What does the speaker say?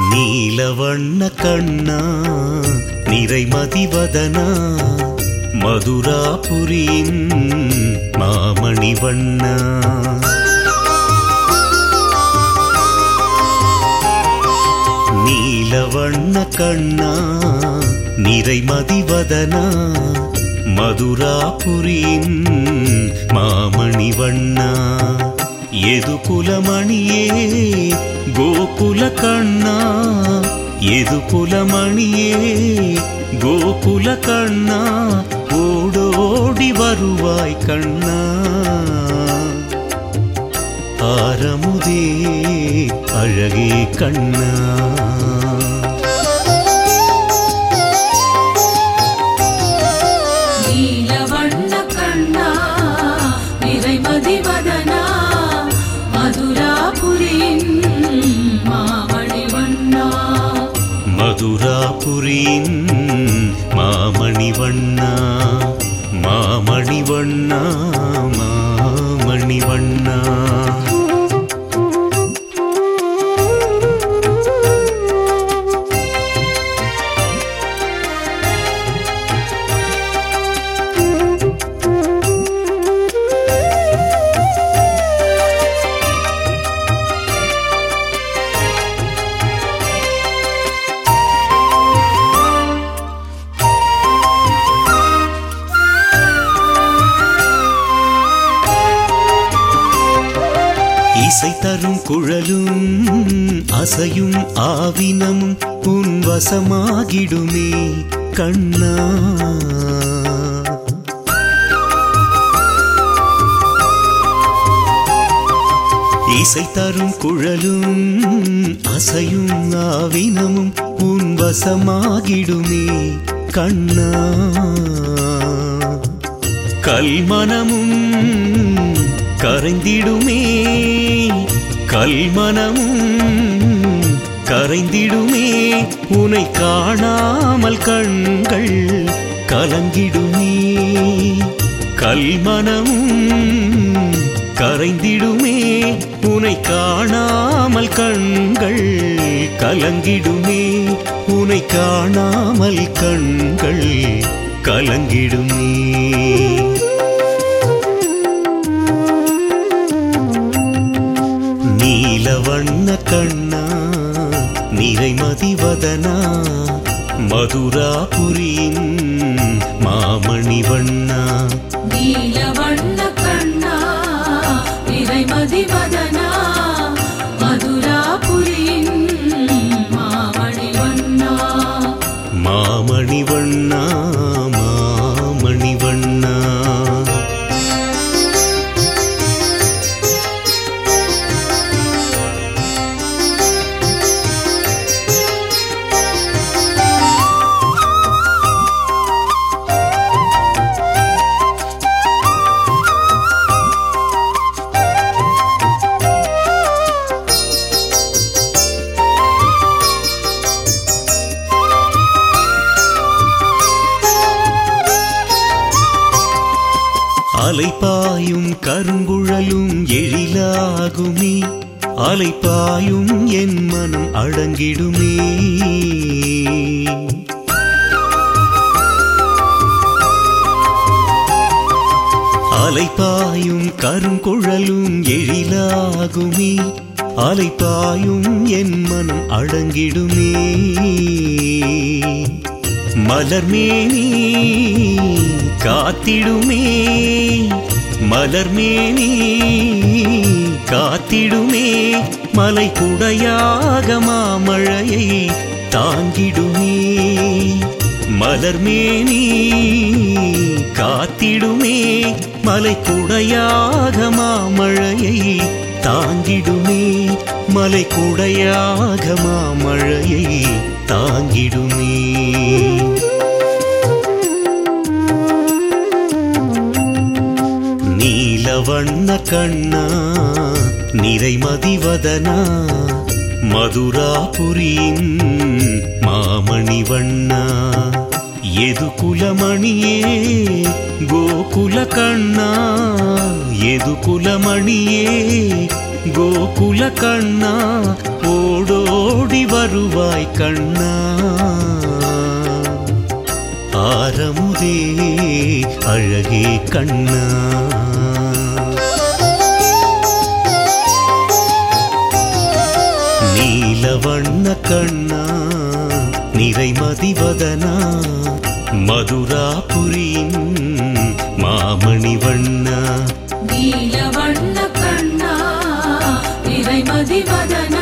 நீலவண்ண கண்ணா நிறைமதிவதனா மதுராபுரியின் மாமணி வண்ணா நீலவண்ண கண்ணா நிறைமதிவதனா மதுராபுரியின் மாமணி வண்ணா எதுகுலமணியே கோகுல கண்ணா எதுகுலமணியே கோகுல கண்ணா ஓடோடி வருவாய் கண்ணா ஆரமுதே அழகே கண்ணா நீலவண்ண கண்ணா நிறைமதிவதனா மதுராபுரியின் மாமணி வண்ணா மதுராபுரியின் மாமணி வண்ணா மாமணி வண்ணா மாமணி வண்ணா இசை தரும் குழலும் அசையும் ஆவினமும் உன் வசமாகிடுமே கண்ணா இசை தரும் குழலும் அசையும் ஆவினமும் உன் வசமாகிடுமே கண்ணா கல்மனமும் கரைந்திடுமே கல்மனமும் கரைந்திடுமே உனை காணாமல் கண்கள் கலங்கிடுமே கல்மனமும் கரைந்திடுமே உனை காணாமல் கண்கள் கலங்கிடுமே உனை காணாமல் கண்கள் கலங்கிடுமே நீலவண்ண கண்ணா நிறைமதிவதனா மதுராபுரியின் மாமணி வண்ணா நீலவண்ண கண்ணா நிறைமதிவதனா மதுராபுரியின் மாமணி வண்ணா மாமணி வண்ணா மாமணி வண்ணா அலைப்பாயும் கருங்குழலும் எழிலாகுமே அலைப்பாயும் என் மனம் அடங்கிடுமே அலைப்பாயும் கருங்குழலும் எழிலாகுமே அலைப்பாயும் என் மனம் அடங்கிடுமே மலர்மேனி காத்திடுமே மலர்மேனி காத்திடுமே மலை குடையாக மாமழையை தாங்கிடுமே மலர்மேனி காத்திடுமே மலை குடையாக மாமழையை தாங்கிடுமே மலை குடையாக மாமழையை தாங்கிடுமே நீலவண்ண கண்ணா நிறைமதிவதனா மதுராபுரியின் மாமணி வண்ணா எதுகுலமணியே கோகுல கண்ணா எதுகுலமணியே கோகுல கண்ணா ஓடோடி வரு வருவாய் கண்ணா ஆரமுதே அழகே கண்ணா நீலவண்ண கண்ணா நிறைமதிவதனா மதுராபுரியின் மாமணி வண்ணா நீலவண்ண கண்ணா நிறைமதிவதனா